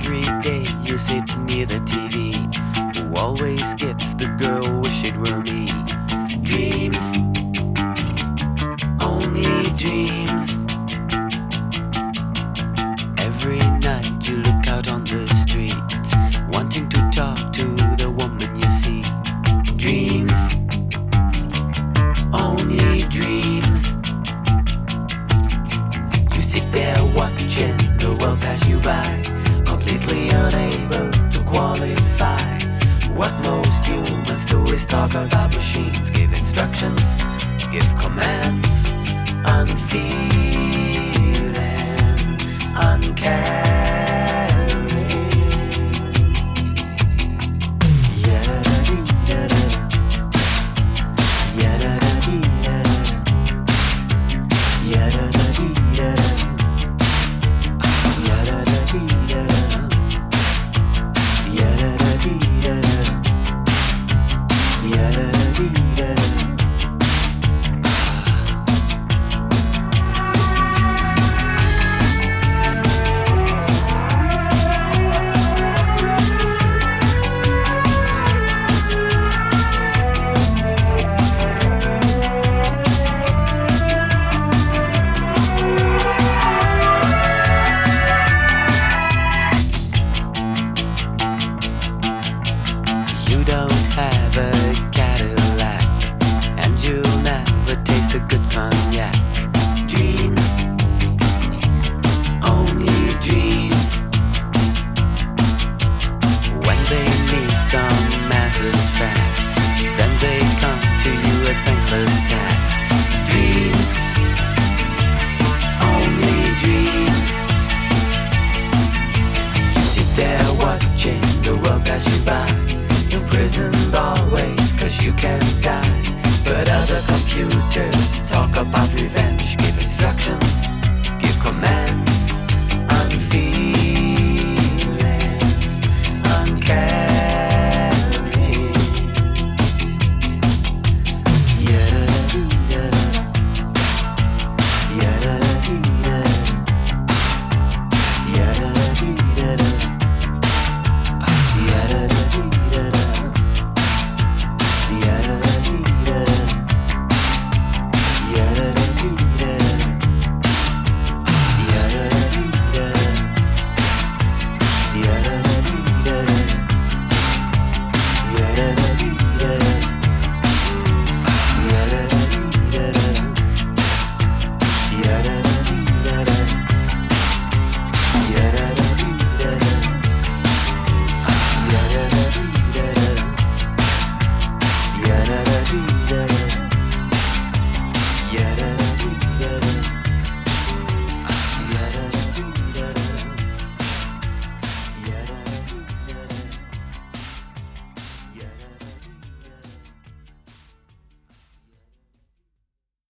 Every day you sit near the TV. Who always gets the girl, wish it were me. Dreams, only dreams. Every night you look out on the street, wanting to talk to the woman you see. Dreams, only dreams. You sit there watching the world pass you by, completely unable to qualify. What most humans do is talk about machines, give instructions, give commands, unfeeling, uncaring. You don't have a Cadillac, and you'll never taste a good cognac. Dreams, only dreams. When they need some answers fast, then they come to you a thankless task. Dreams, only dreams. You sit there watching the world pass you by, imprisoned always, cause you can't die. But other computers talk about revenge, give instructions, give commands.